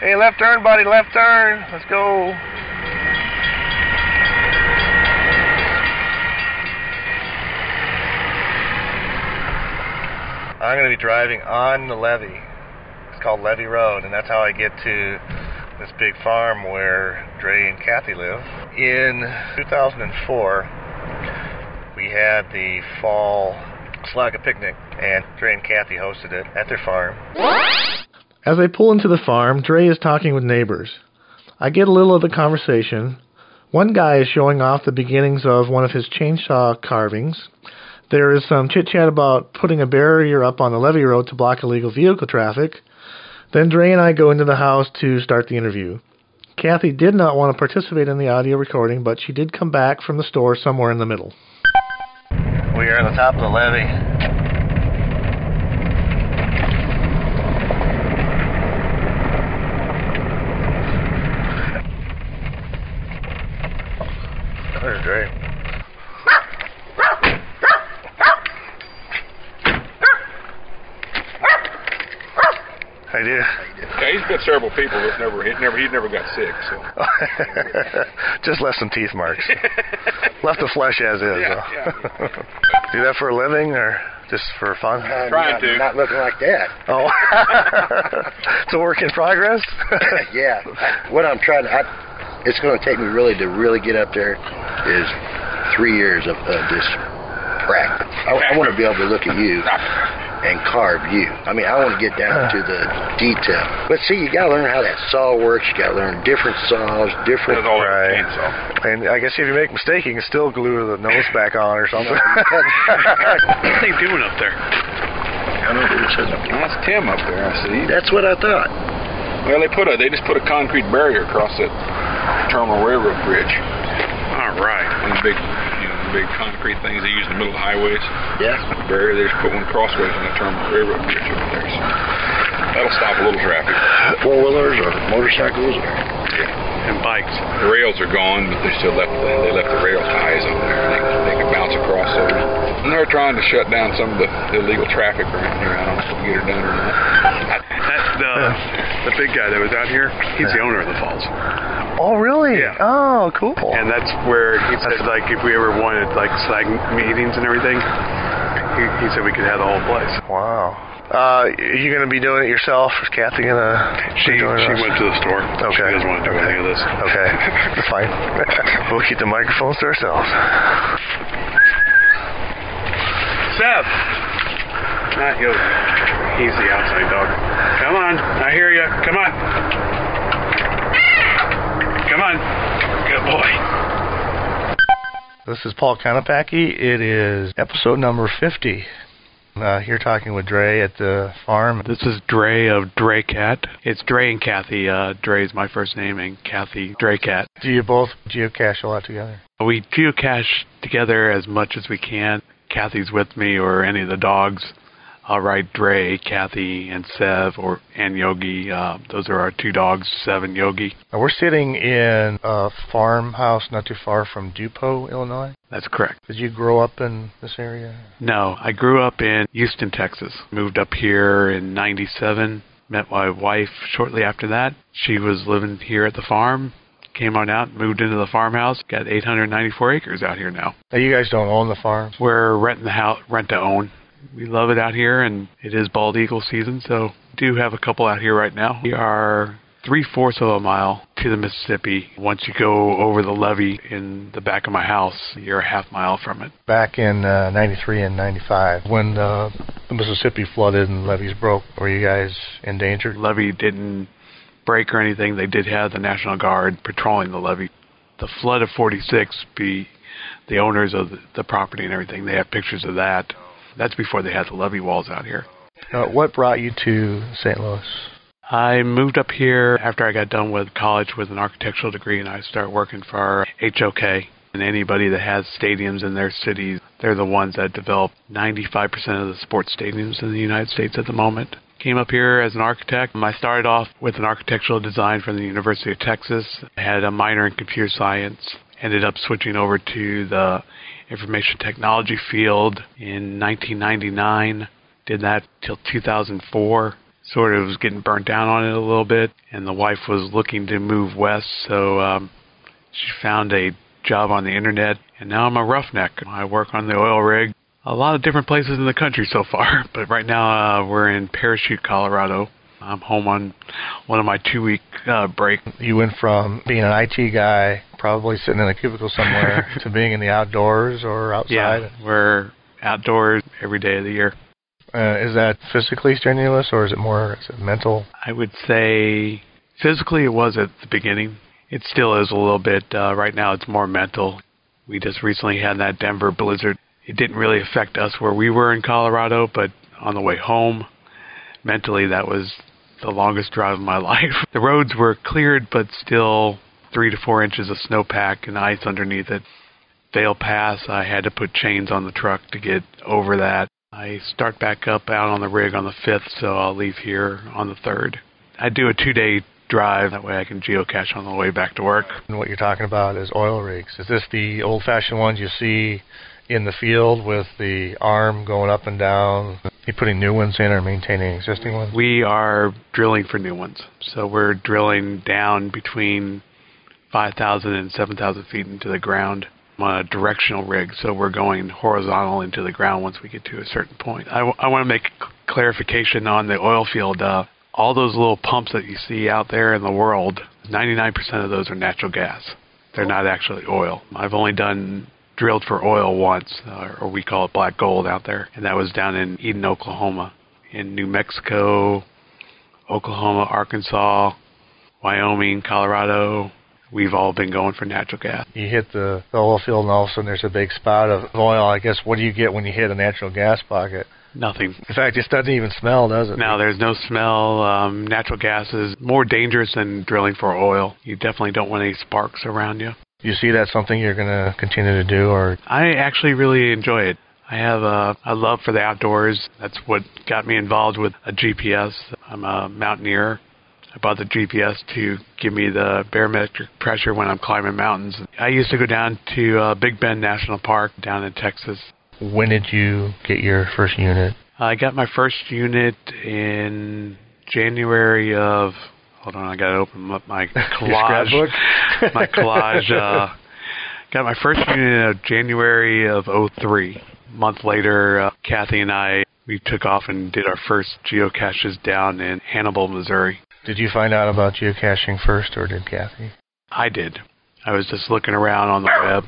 Hey, left turn, buddy, left turn. Let's go. I'm going to be driving on the levee. It's called Levee Road, and that's how I get to this big farm where Dre and Kathy live. In 2004, we had the fall Slaga picnic, and Dre and Kathy hosted it at their farm. As I pull into the farm, Dre is talking with neighbors. I get a little of the conversation. One guy is showing off the beginnings of one of his chainsaw carvings. There is some chit-chat about putting a barrier up on the levee road to block illegal vehicle traffic. Then Dre and I go into the house to start the interview. Kathy did not want to participate in the audio recording, but she did come back from the store somewhere in the middle. We are on the top of the levee. There's Dre. I do. Yeah, he's bit several people. He'd never got sick. So. Just left some teeth marks. Left the flesh as is. Yeah. Do that for a living or just for fun? Trying to. Not looking like that. Oh. It's a work in progress? Yeah. What I'm trying to... it's going to take me really to get up there is 3 years of this practice. I want to be able to look at you and carve you. I mean, I want to get down to the detail. But see, you got to learn how that saw works. You got to learn different saws, different... Right. And I guess if you make a mistake, you can still glue the nose back on or something. What are they doing up there? I don't know who says up there. That's Tim up there, I see. That's what I thought. Well, they just put a concrete barrier across that Terminal Railroad Bridge. All right. One of the big concrete things they use in the middle of highways. Yeah. Barrier, they just put one crossways on the Terminal Railroad Bridge over there. So that'll stop a little traffic. Four-wheelers or motorcycles or... Yeah. And bikes. The rails are gone, but they still left the rail ties on there. They can bounce across those. And they're trying to shut down some of the illegal traffic around here. I don't know if we can get it done or not. The big guy that was out here, he's the owner of the falls. Oh, really? Yeah. Oh, cool. And that's where he said, like, if we ever wanted, like, slag meetings and everything, he said we could have the whole place. Wow. Are you going to be doing it yourself? Is Kathy going to She went to the store. Okay. She doesn't want to do any of this. Okay. That's fine. We'll keep the microphones to ourselves. Seth! Not you. He's the outside dog. Come on. I hear you. Come on. Come on. Good boy. This is Paul Konopacki. It is episode number 50. Here talking with Dre at the farm. This is Dre of Dre Cat. It's Dre and Kathy. Dre is my first name, and Kathy, Dre Cat. Do you both geocache a lot together? We geocache together as much as we can. Kathy's with me or any of the dogs. I'll write Dre, Kathy, and Sev and Yogi. Those are our two dogs, Sev and Yogi. Now we're sitting in a farmhouse not too far from Dupont, Illinois. That's correct. Did you grow up in this area? No, I grew up in Houston, Texas. Moved up here in '97. Met my wife shortly after that. She was living here at the farm. Came on out, moved into the farmhouse. Got 894 acres out here now. Now you guys don't own the farm? We're renting the house, rent to own. We love it out here, and it is bald eagle season, so we do have a couple out here right now. We are 3/4 of a mile to the Mississippi. Once you go over the levee in the back of my house, you're a half mile from it. Back in 93 and 95, when the Mississippi flooded and levees broke, were you guys endangered? Levee didn't break or anything. They did have the National Guard patrolling the levee. The flood of 46, the owners of the property and everything, they have pictures of that. That's before they had the levee walls out here. What brought you to St. Louis? I moved up here after I got done with college with an architectural degree, and I started working for HOK. And anybody that has stadiums in their cities, they're the ones that develop 95% of the sports stadiums in the United States at the moment. Came up here as an architect. I started off with an architectural design from the University of Texas. I had a minor in computer science. Ended up switching over to the information technology field in 1999. Did that till 2004. sort of was getting burnt down on it a little bit, and the wife was looking to move west, so she found a job on the internet, and now I'm a roughneck. I work on the oil rig. A lot of different places in the country so far, but right now we're in Parachute, Colorado. I'm home on one of my 2-week break. You went from being an IT guy, probably sitting in a cubicle somewhere, to being in the outdoors or outside? Yeah, we're outdoors every day of the year. Is that physically strenuous, or is it mental? I would say physically it was at the beginning. It still is a little bit. Right now it's more mental. We just recently had that Denver blizzard. It didn't really affect us where we were in Colorado, but on the way home, mentally that was the longest drive of my life. The roads were cleared, but still 3 to 4 inches of snowpack and ice underneath it. Vail Pass, I had to put chains on the truck to get over that. I start back up out on the rig on the 5th, so I'll leave here on the 3rd. I do a 2-day drive, that way I can geocache on the way back to work. And what you're talking about is oil rigs. Is this the old-fashioned ones you see in the field with the arm going up and down? Are you putting new ones in or maintaining existing ones? We are drilling for new ones. So we're drilling down between 5,000 and 7,000 feet into the ground. I'm on a directional rig, so we're going horizontal into the ground once we get to a certain point. I want to make clarification on the oil field. All those little pumps that you see out there in the world, 99% of those are natural gas. They're not actually oil. I've only drilled for oil once, or we call it black gold out there, and that was down in Eden, Oklahoma. In New Mexico, Oklahoma, Arkansas, Wyoming, Colorado, we've all been going for natural gas. You hit the oil field and all of a sudden there's a big spout of oil. I guess, what do you get when you hit a natural gas pocket? Nothing. In fact, it doesn't even smell, does it? No, there's no smell. Natural gas is more dangerous than drilling for oil. You definitely don't want any sparks around you. Do you see that's something you're going to continue to do? Or I actually really enjoy it. I have a love for the outdoors. That's what got me involved with a GPS. I'm a mountaineer. I bought the GPS to give me the barometric pressure when I'm climbing mountains. I used to go down to Big Bend National Park down in Texas. When did you get your first unit? I got my first unit in January of... Hold on, I got to open up my collage. Your scrapbook? My collage. Got my first unit in January of 2003. A month later, Kathy and I, we took off and did our first geocaches down in Hannibal, Missouri. Did you find out about geocaching first, or did Kathy? I did. I was just looking around on the web.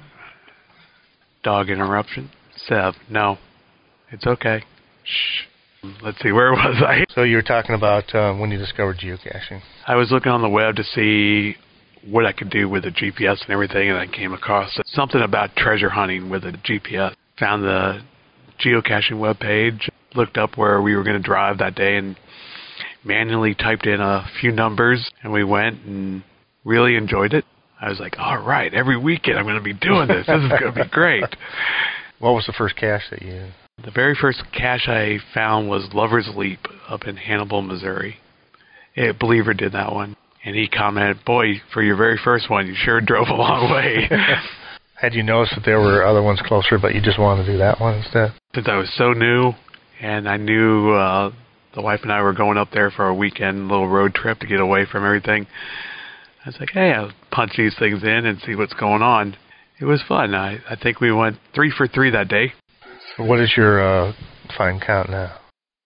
Dog interruption. Sev, no. It's okay. Shh. Let's see, where was I? So you were talking about when you discovered geocaching. I was looking on the web to see what I could do with the GPS and everything, and I came across something about treasure hunting with a GPS. Found the geocaching webpage, looked up where we were going to drive that day, and manually typed in a few numbers, and we went and really enjoyed it. I was like, all right, every weekend I'm going to be doing this. This is going to be great. What was the first cache that you... The very first cache I found was Lover's Leap up in Hannibal, Missouri. A believer did that one, and he commented, boy, for your very first one, you sure drove a long way. Had you noticed that there were other ones closer, but you just wanted to do that one instead? Since I was so new, and I knew the wife and I were going up there for a weekend little road trip to get away from everything, I was like, hey, I'll punch these things in and see what's going on. It was fun. I think we went 3 for 3 that day. So what is your find count now?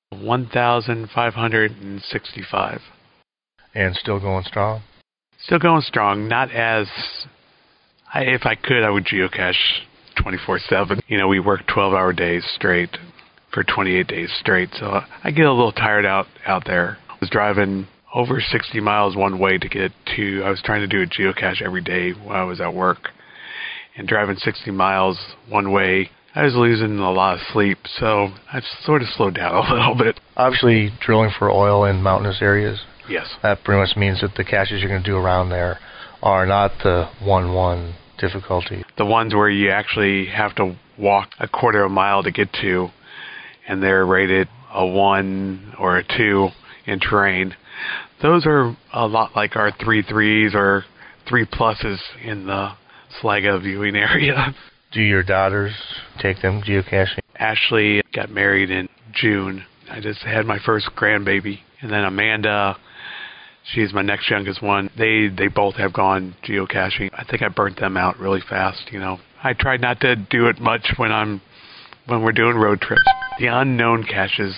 1,565. And still going strong? Still going strong. Not as... if I could, I would geocache 24/7. You know, we work 12-hour days straight for 28 days straight, so I get a little tired out there. I was driving over 60 miles one way to get to... I was trying to do a geocache every day while I was at work. And driving 60 miles one way, I was losing a lot of sleep, so I've sort of slowed down a little bit. Obviously, drilling for oil in mountainous areas. Yes. That pretty much means that the caches you're going to do around there are not the 1-1 difficulty. The ones where you actually have to walk a quarter of a mile to get to, and they're rated a 1 or a 2 in terrain. Those are a lot like our 3-3s or 3+ in the Sligo viewing area. Do your daughters take them geocaching? Ashley got married in June, I just had my first grandbaby. And then Amanda, she's my next youngest one. They both have gone geocaching. I think I burnt them out really fast, you know. I try not to do it much when we're doing road trips. The unknown caches,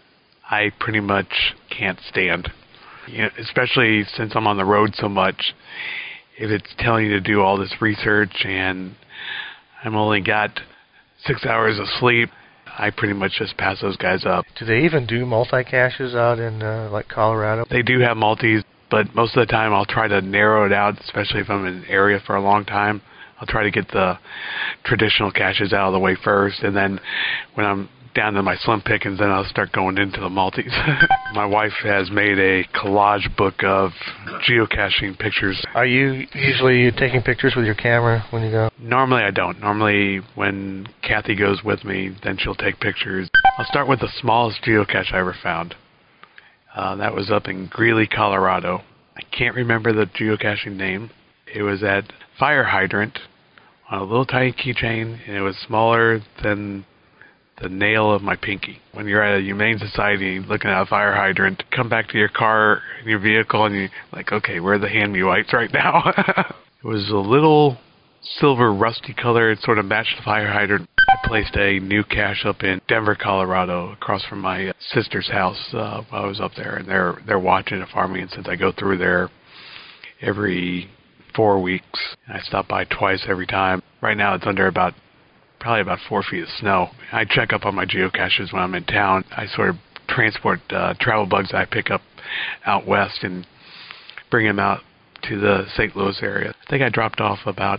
I pretty much can't stand. You know, especially since I'm on the road so much. If it's telling you to do all this research and I'm only got 6 hours of sleep, I pretty much just pass those guys up. Do they even do multi-caches out in, like, Colorado? They do have multis, but most of the time I'll try to narrow it out, especially if I'm in an area for a long time. I'll try to get the traditional caches out of the way first, and then when I'm down to my slim pickings, then I'll start going into the multis. My wife has made a collage book of geocaching pictures. Are you usually taking pictures with your camera when you go? Normally I don't. Normally when Kathy goes with me, then she'll take pictures. I'll start with the smallest geocache I ever found. That was up in Greeley, Colorado. I can't remember the geocaching name. It was at Fire Hydrant on a little tiny keychain, and it was smaller than the nail of my pinky. When you're at a humane society looking at a fire hydrant, come back to your car, in your vehicle, and you're like, okay, where are the hand-me wipes right now? It was a little silver rusty color. It sort of matched the fire hydrant. I placed a new cache up in Denver, Colorado, across from my sister's house while I was up there, and they're watching it for me, and since I go through there every 4 weeks, I stop by twice every time. Right now it's under probably about 4 feet of snow. I check up on my geocaches when I'm in town. I sort of transport travel bugs that I pick up out west and bring them out to the St. Louis area. I think I dropped off about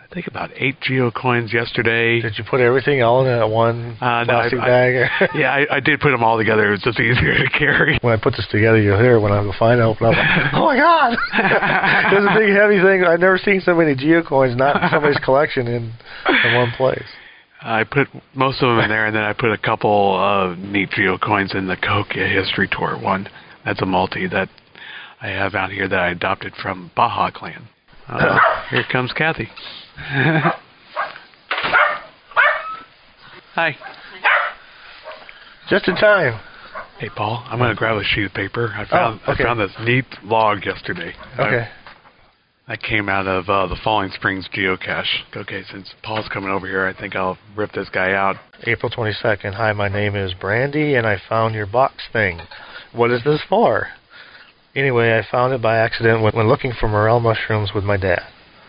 8 geocoins yesterday. Did you put everything all in that one plastic bag? Yeah, I did put them all together. It was just easier to carry. When I put this together, you'll hear when I go find it, open up, oh my God! There's a big heavy thing. I've never seen so many geocoins not in somebody's collection in one place. I put most of them in there, and then I put a couple of neat geocoins in the Cahokia History Tour one. That's a multi that I have out here that I adopted from Baja Clan. Here comes Kathy. Hi. Just in time. Hey, Paul, I'm going to grab a sheet of paper. I found this neat log yesterday. Okay. That came out of the Falling Springs geocache. Okay, since Paul's coming over here, I think I'll rip this guy out. April 22nd. Hi, my name is Brandy, and I found your box thing. What is this for? Anyway, I found it by accident when looking for morel mushrooms with my dad.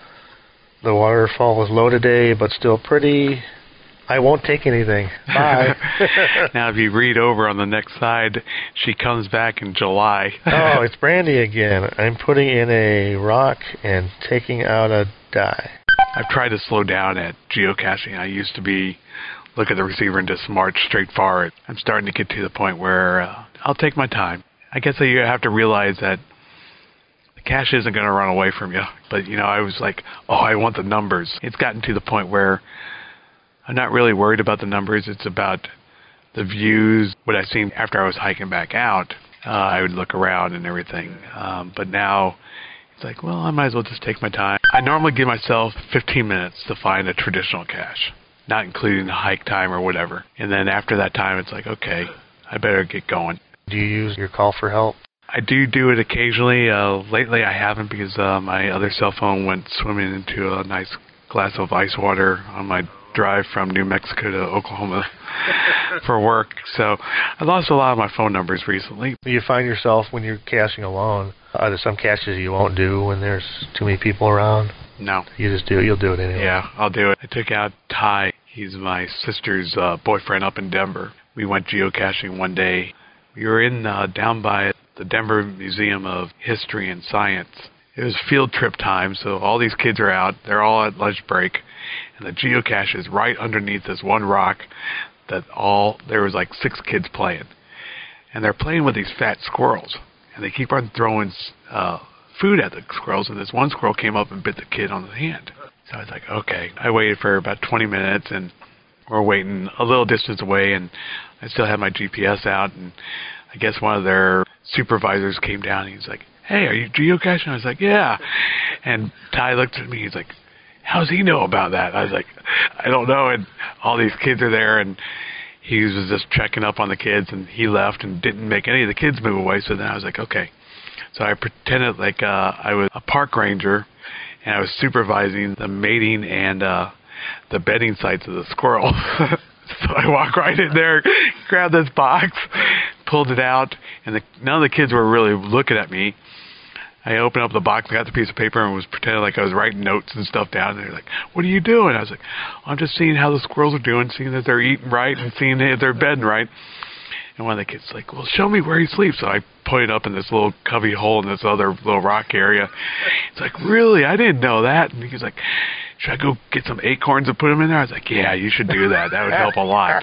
The waterfall was low today, but still pretty. I won't take anything. Bye. Now, if you read over on the next side, she comes back in July. Oh, it's Brandy again. I'm putting in a rock and taking out a die. I've tried to slow down at geocaching. I used to look at the receiver and just march straight forward. I'm starting to get to the point where I'll take my time. I guess that you have to realize that the cache isn't going to run away from you. But, I was like, I want the numbers. It's gotten to the point where I'm not really worried about the numbers. It's about the views, what I've seen after I was hiking back out. I would look around and everything. But now it's like, well, I might as well just take my time. I normally give myself 15 minutes to find a traditional cache, not including the hike time or whatever. And then after that time, it's like, okay, I better get going. Do you use your call for help? I do it occasionally. Lately I haven't because my other cell phone went swimming into a nice glass of ice water on my drive from New Mexico to Oklahoma for work. So I lost a lot of my phone numbers recently. Do you find yourself when you're caching alone, are there some caches you won't do when there's too many people around? No. You just do it. You'll do it anyway. Yeah, I'll do it. I took out Ty. He's my sister's boyfriend up in Denver. We went geocaching one day. We were down by the Denver Museum of History and Science. It was field trip time, so all these kids are out. They're all at lunch break, and the geocache is right underneath this one rock there was like 6 kids playing. And they're playing with these fat squirrels, and they keep on throwing food at the squirrels, and this one squirrel came up and bit the kid on the hand. So I was like, okay. I waited for about 20 minutes, and we're waiting a little distance away, and I still had my GPS out, and I guess one of their supervisors came down, and he's like, hey, are you geocaching? I was like, yeah. And Ty looked at me, he's like, how does he know about that? I was like, I don't know. And all these kids are there, and he was just checking up on the kids, and he left and didn't make any of the kids move away. So then I was like, okay. So I pretended like I was a park ranger, and I was supervising the mating and the bedding sites of the squirrel. So I walked right in there, grabbed this box, pulled it out, and none of the kids were really looking at me. I opened up the box, got the piece of paper, and was pretending like I was writing notes and stuff down. And they're like, "What are you doing?" I was like, "I'm just seeing how the squirrels are doing, seeing that they're eating right, and seeing if they're bedding right." And one of the kids was like, "Well, show me where he sleeps." So I pointed up in this little cubby hole in this other little rock area. It's like, "Really? I didn't know that." And he was like, "Should I go get some acorns and put them in there?" I was like, "Yeah, you should do that. That would help a lot."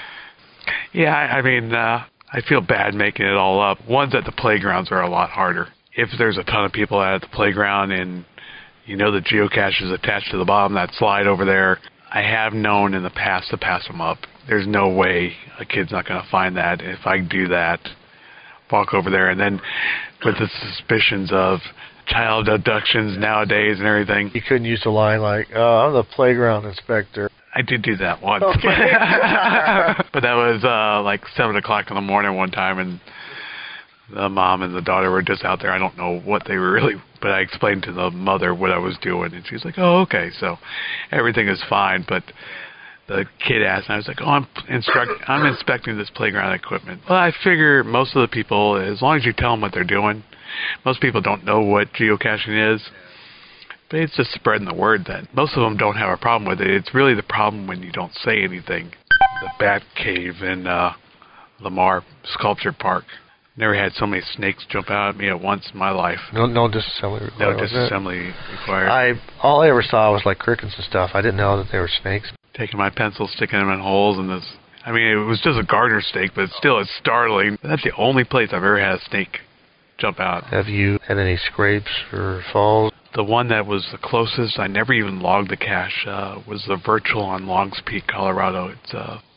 Yeah, I mean, I feel bad making it all up. Ones at the playgrounds are a lot harder. If there's a ton of people at the playground and you know the geocache is attached to the bottom of that slide over there, I have known in the past to pass them up. There's no way a kid's not going to find that. If I do that, walk over there, and then with the suspicions of child abductions nowadays and everything. You couldn't use the line like, "Oh, I'm the playground inspector." I did do that once. Okay. But that was like 7 o'clock in the morning one time, and the mom and the daughter were just out there. I don't know what they were really, but I explained to the mother what I was doing, and she was like, "Oh, okay, so everything is fine." But the kid asked, and I was like, "Oh, I'm inspecting this playground equipment." Well, I figure most of the people, as long as you tell them what they're doing, most people don't know what geocaching is. But it's just spreading the word that most of them don't have a problem with it. It's really the problem when you don't say anything. The Bat Cave in Lamar Sculpture Park. Never had so many snakes jump out at me at once in my life. No disassembly required. No disassembly required. All I ever saw was like crickets and stuff. I didn't know that they were snakes. Taking my pencil, sticking them in holes, and this. I mean, it was just a garter snake, but still, it's startling. That's the only place I've ever had a snake jump out. Have you had any scrapes or falls? The one that was the closest, I never even logged the cache, was the Virtual on Longs Peak, Colorado. It's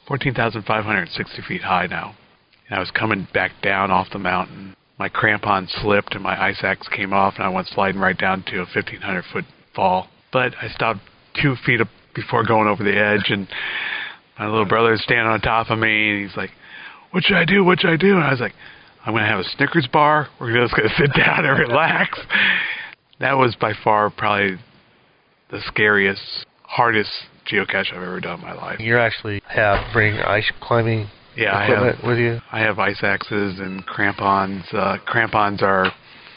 14,560 feet high now. And I was coming back down off the mountain. My crampon slipped and my ice axe came off, and I went sliding right down to a 1,500-foot fall. But I stopped 2 feet up before going over the edge, and my little brother is standing on top of me, and he's like, "What should I do? What should I do?" And I was like, "I'm going to have a Snickers bar. We're just going to sit down and relax." That was by far probably the scariest, hardest geocache I've ever done in my life. You actually bring ice climbing equipment with you? I have ice axes and crampons. Crampons are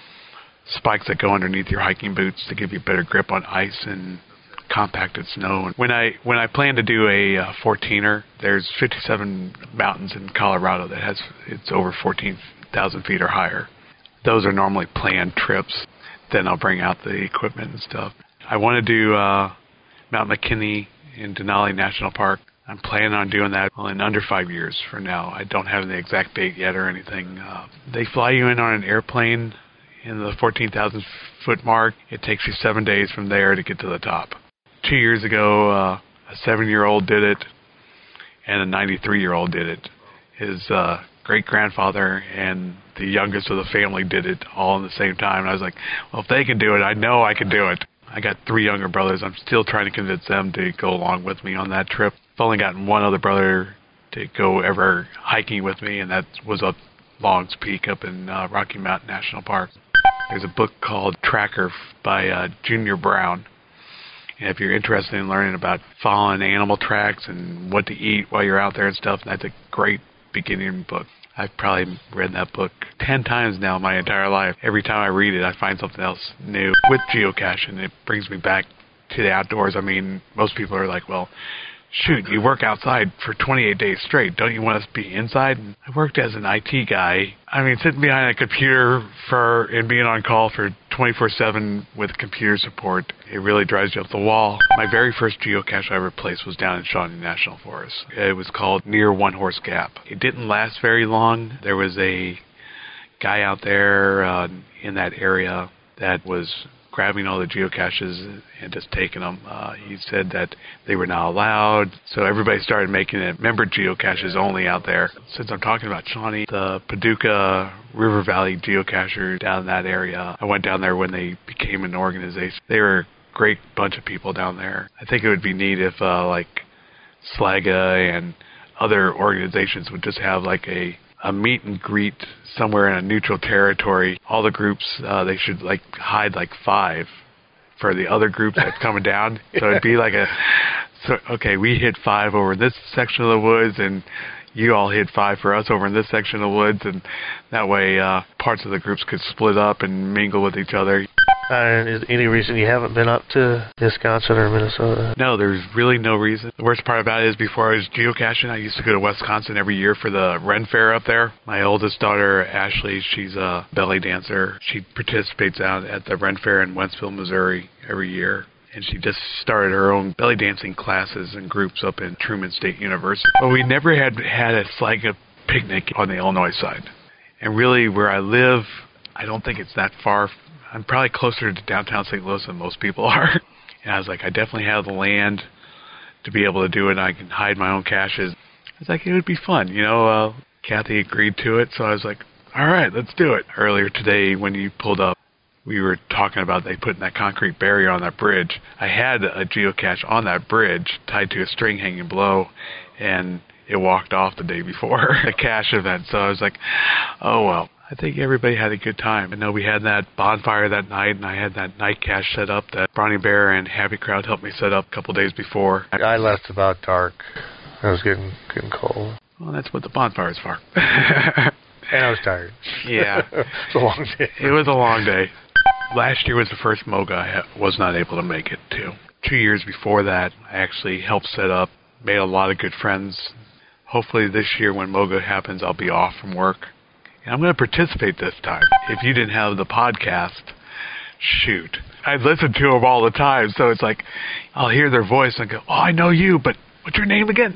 spikes that go underneath your hiking boots to give you better grip on ice and compacted snow. And when I plan to do a 14er, there's 57 mountains in Colorado that it's over 14,000 feet or higher. Those are normally planned trips. Then I'll bring out the equipment and stuff. I want to do Mount McKinley in Denali National Park. I'm planning on doing that in under 5 years from now. I don't have the exact date yet or anything. They fly you in on an airplane in the 14,000-foot mark. It takes you 7 days from there to get to the top. 2 years ago, a 7-year-old did it, and a 93-year-old did it. His great-grandfather and the youngest of the family did it all in the same time. And I was like, well, if they can do it, I know I can do it. I got 3 younger brothers. I'm still trying to convince them to go along with me on that trip. I've only gotten one other brother to go ever hiking with me, and that was up Longs Peak up in Rocky Mountain National Park. There's a book called Tracker by Junior Brown. And if you're interested in learning about following animal tracks and what to eat while you're out there and stuff, that's a great beginning book. I've probably read that book 10 times now in my entire life. Every time I read it, I find something else new. With geocaching, it brings me back to the outdoors. I mean, most people are like, well, shoot, you work outside for 28 days straight. Don't you want us to be inside? And I worked as an IT guy. I mean, sitting behind a computer and being on call for 24/7 with computer support, it really drives you up the wall. My very first geocache I ever placed was down in Shawnee National Forest. It was called Near One Horse Gap. It didn't last very long. There was a guy out there in that area that was grabbing all the geocaches and just taking them. He said that they were not allowed, so everybody started making it member geocaches only out there. Since I'm talking about Shawnee, the Paducah River Valley geocachers down in that area, I went down there when they became an organization. They were a great bunch of people down there. I think it would be neat if like Slaga and other organizations would just have like a meet and greet somewhere in a neutral territory. All the groups, they should like hide like 5 for the other group that's coming down. So it'd be like okay, we hit 5 over this section of the woods, and you all hit 5 for us over in this section of the woods, and that way parts of the groups could split up and mingle with each other. Is any reason you haven't been up to Wisconsin or Minnesota? No, there's really no reason. The worst part about it is before I was geocaching, I used to go to Wisconsin every year for the Ren Fair up there. My oldest daughter, Ashley, she's a belly dancer. She participates out at the Ren Fair in Wentzville, Missouri every year. And she just started her own belly dancing classes and groups up in Truman State University. But we never had like a picnic on the Illinois side. And really, where I live, I don't think it's that far. I'm probably closer to downtown St. Louis than most people are. And I was like, I definitely have the land to be able to do it, and I can hide my own caches. I was like, it would be fun. Kathy agreed to it, so I was like, all right, let's do it. Earlier today, when you pulled up, we were talking about they putting that concrete barrier on that bridge. I had a geocache on that bridge tied to a string hanging below, and it walked off the day before the cache event. So I was like, oh, well, I think everybody had a good time. I know we had that bonfire that night, and I had that night cache set up that Brownie Bear and Happy Crowd helped me set up a couple days before. I left about dark. It was getting cold. Well, that's what the bonfire is for. And I was tired. Yeah. It was a long day. It was a long day. Last year was the first MOGA I was not able to make it to. 2 years before that, I actually helped set up, made a lot of good friends. Hopefully this year when MOGA happens, I'll be off from work. And I'm going to participate this time. If you didn't have the podcast, shoot. I listen to them all the time, so it's like I'll hear their voice and go, oh, I know you, but what's your name again?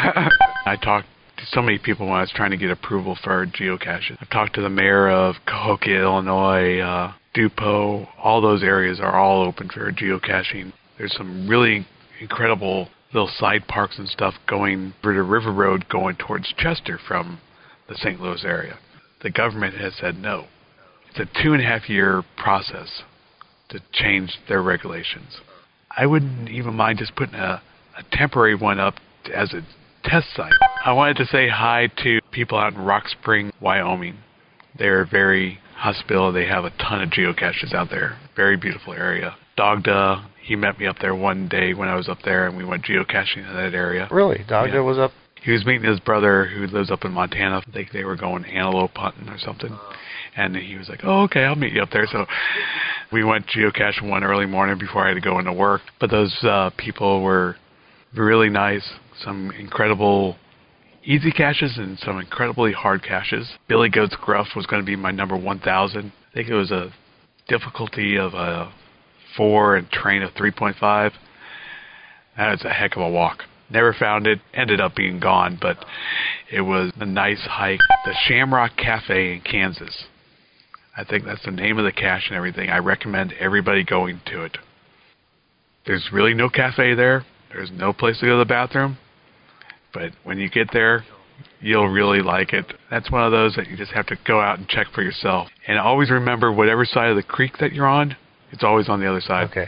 I talked to so many people when I was trying to get approval for geocaches. I've talked to the mayor of Cahokia, Illinois, Dupo. All those areas are all open for geocaching. There's some really incredible little side parks and stuff going over the River Road going towards Chester from the St. Louis area. The government has said no. It's a 2.5-year process to change their regulations. I wouldn't even mind just putting a temporary one up as a test site. I wanted to say hi to people out in Rock Spring, Wyoming. They're very hospitable. They have a ton of geocaches out there. Very beautiful area. Dogda, he met me up there one day when I was up there, and we went geocaching in that area. Really? Dogda was up? He was meeting his brother who lives up in Montana. I think they were going antelope hunting or something. And he was like, oh, okay, I'll meet you up there. So we went geocaching one early morning before I had to go into work. But those people were really nice. Some incredible easy caches and some incredibly hard caches. Billy Goat's Gruff was going to be my number 1,000. I think it was a difficulty of a 4 and terrain of 3.5. That was a heck of a walk. Never found it. Ended up being gone, but it was a nice hike. The Shamrock Cafe in Kansas. I think that's the name of the cache and everything. I recommend everybody going to it. There's really no cafe there. There's no place to go to the bathroom. But when you get there, you'll really like it. That's one of those that you just have to go out and check for yourself. And always remember, whatever side of the creek that you're on, it's always on the other side. Okay.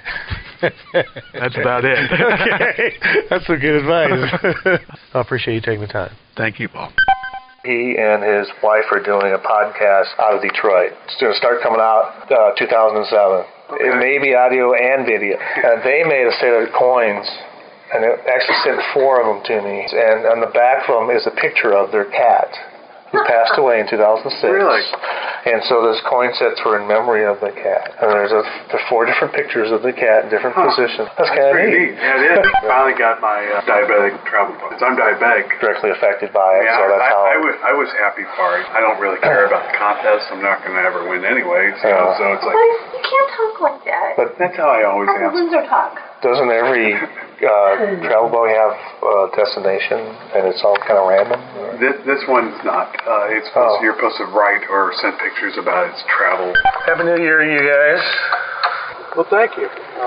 That's about it. Okay. That's some good advice. I appreciate you taking the time. Thank you, Paul. He and his wife are doing a podcast out of Detroit. It's going to start coming out 2007. Okay. It may be audio and video. And they made a set of coins, and it actually sent 4 of them to me. And on the back of them is a picture of their cat, who passed away in 2006. Really? And so those coin sets were in memory of the cat. And there's 4 different pictures of the cat in different positions. That's kind of neat. Yeah, it is. Finally got my diabetic travel bug. I'm diabetic. Directly affected by it, Yeah, so that's how... I was happy for it. I don't really care about the contest. I'm not going to ever win anyway. So it's like... You can't talk like that. But that's how I always How am. does Windsor talk? doesn't every travel bug have a destination, and it's all kind of random? This one's not. You're supposed to write or send pictures about its travel. Happy New Year, you guys. Well, thank you.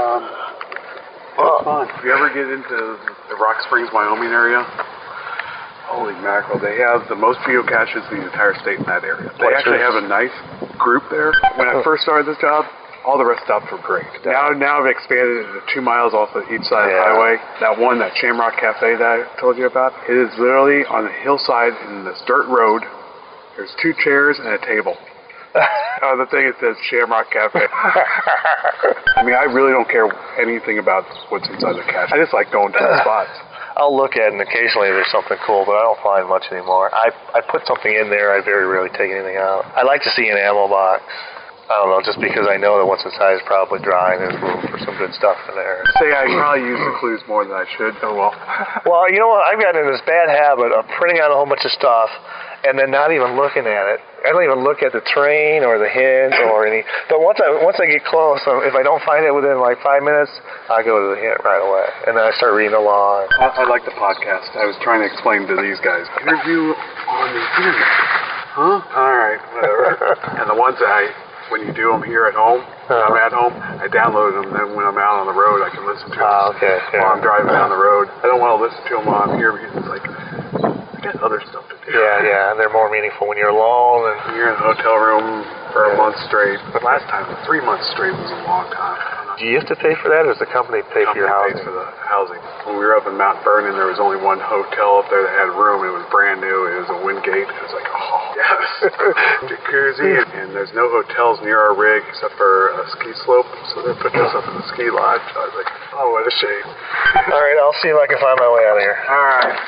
That's fun. If you ever get into the Rock Springs, Wyoming area, holy mackerel, they have the most geocaches in the entire state in that area. They actually have a nice group there. When I first started this job, all the rest stops were great. Now I've expanded it to 2 miles off of each side of the highway. That Shamrock Cafe that I told you about, it is literally on the hillside in this dirt road. There's 2 chairs and a table. On the thing it says Shamrock Cafe. I mean, I really don't care anything about what's inside the cache. I just like going to the spots. I'll look at it, and occasionally there's something cool, but I don't find much anymore. I put something in there, I very rarely take anything out. I like to see an ammo box. I don't know, just because I know that what's inside is probably dry and there's room for some good stuff in there. Say I probably use the clues more than I should. Oh well. Well, you know what? I've gotten in this bad habit of printing out a whole bunch of stuff and then not even looking at it. I don't even look at the terrain or the hint or any. But once I get close, if I don't find it within like 5 minutes, I go to the hint right away, and then I start reading along. I like the podcast. I was trying to explain to these guys. Interview on the internet. Huh? All right, whatever. And the ones that when you do them here at home, when I'm at home, I download them. Then when I'm out on the road, I can listen to them while I'm driving down the road. I don't want to listen to them while I'm here because it's like I got other stuff to do. Yeah, and they're more meaningful when you're alone and you're in a hotel room for a month straight. But last time, 3 months straight was a long time. Do you have to pay for that, or does the company pay for your housing? The company pays for the housing. When we were up in Mount Vernon, there was only one hotel up there that had room. It was brand new. It was a Wingate. It was like, oh, yes. Jacuzzi. And there's no hotels near our rig except for a ski slope. So they put us up in the ski lodge. I was like, oh, what a shame. All right, I'll see if I can find my way out of here. All right.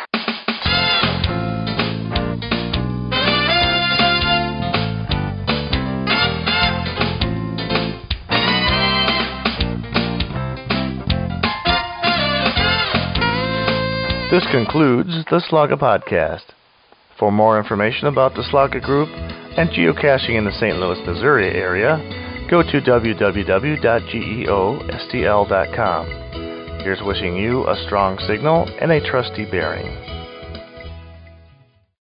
This concludes the Slugga Podcast. For more information about the Slugga Group and geocaching in the St. Louis, Missouri area, go to www.geostl.com. Here's wishing you a strong signal and a trusty bearing.